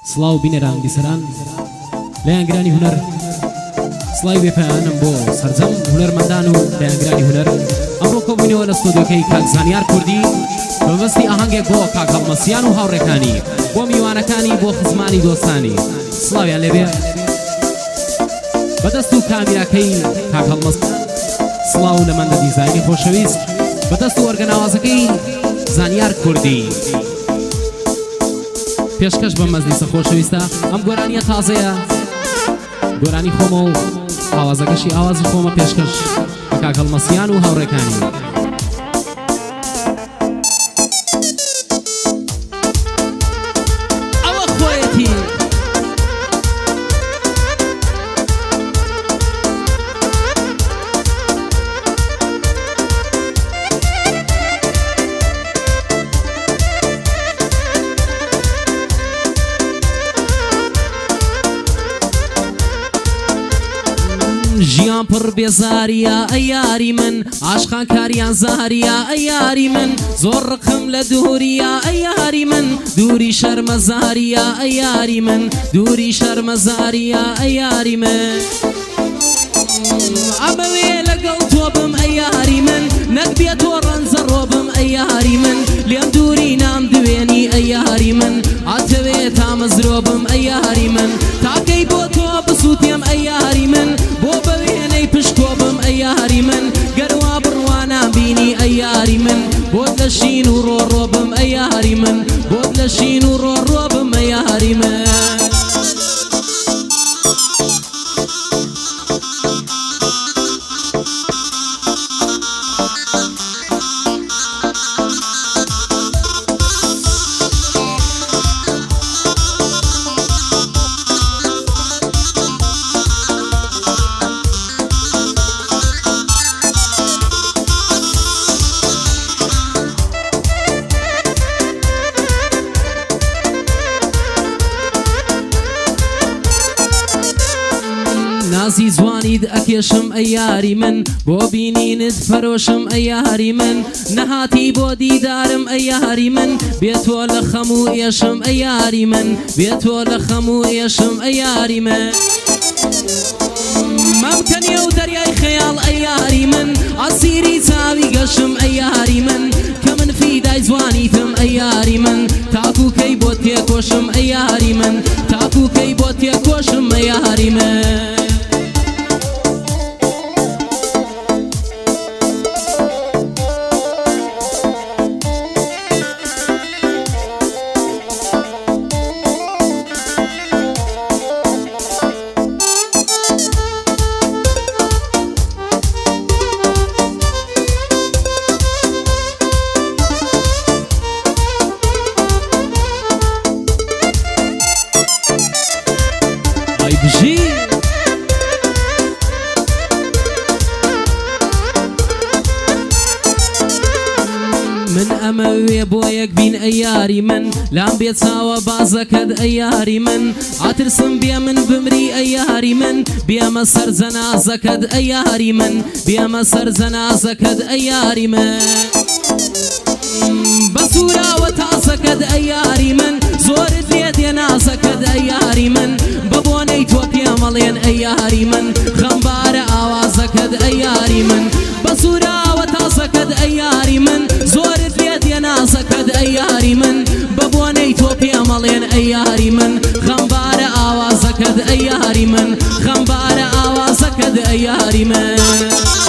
سڵاو بینەران بیسەران لایەنگرانی هونەر سڵاوی بێپایانم بۆ سەرجەم هونەرمەندان و لایەنگرانی هونەر ئەمڕۆ کۆبوونەوە لە ستۆدیۆکەی کاک زانیار کوردی بەمەبەستی ئاهەنگێک بۆ کاک هەڵمەسیان و هاوڕێکانی بۆ میوانەکانی بۆ خزمانی دۆستانی سڵاویان لێبێ بەدەست و کامیراکەی کاک هەڵمەسیان سڵاو لەمەندە دیزاینی خۆشەویست بەدەست و وەرگەناوازەکەی زانیار کوردی پێشکەش بە مەزلیسە خۆشەویستە ئەم گۆرانیە تازەیە گۆرانی خۆمە و ئاوازەکەشی ئاوازی خۆمە پێشکەش بە کاک هەڵمەسیان و هاوڕێکانی ئەوە خۆیەتی ژیان پڕ بێزاریە ئەی یاری من عاشقان کاریان زاریە ئەی یاری من زۆر ڕقم لە دووریە ئەی یاری من دووری شەرمەزاریە ئەی یاری من دووری شەرمەزاریە ئەی یاری من ئەمەوێ لەگەڵ تۆ بم ئەی یاری من نەک بێتۆ ڕەنجە ڕۆبم ئەی یاری من لێم دووری نام دوێنی ئەی یاری من ئاتەوێت تامەزرۆبم ئەی یاری من تاکەی بۆ تۆ بسووتێم ئەی یاری من بۆ بەوێنەی پشتۆبم ئەی یاری من گەروا بڕوانام بینی ئەی یاری من بۆت لە شین و ڕۆڕۆبم ئەی یاری من بۆت لە شین و ڕۆڕۆبم ئەی یاری من نازی جوانیت ئەکێشم ئەی یاری من بۆ بینینت فەرۆشم ئەی یاری من نەهاتی بۆ دیدارم ئەی یاری من بێتۆ لە خەم و ئێشم ئەی یاری من بێتۆ لە خەم و ئێشم ئەی یاری من مەمکەنیە و دەریای خەیاڵ ئەی یاری من ئاسیری چاوی گەشم ئەی یاری من کە من فیدای جوانیتم ئەی یاری من تاکوکەی بۆ تێکۆشم ئەی یاری من تاکوکەی بۆ تێکۆشم ئەی یاری من من ئەمەوێ بۆ یەک بین ئەی یاری من لام بێ چاوە بازەکەت ئەی یاری من ئاترسم بێ من بمری ئەی یاری من بێمە سەر جەنازەکەت ئەی یاری من بێمە سەر جەنازەکەت ئەی یاری من بە سووراوە تازەکەت ئەی یاری من زۆرت لێ دێنازەکەت ئەی یاری من بە بۆنەی تۆ پێمەڵێن ئەی یاری من خەمبارە ئاوازەکەت ئەی یاری من بە سووراوە تازەکەت ئەی یاری من زۆرت لێ دێنازەکەت ئەی یاری من بە بۆنەی تۆ پێمەڵێن ئەی یاری من خەمبارە ئاوازەکەت ئەی یاری من خەمبارە ئاوازەکەت ئەی یاری من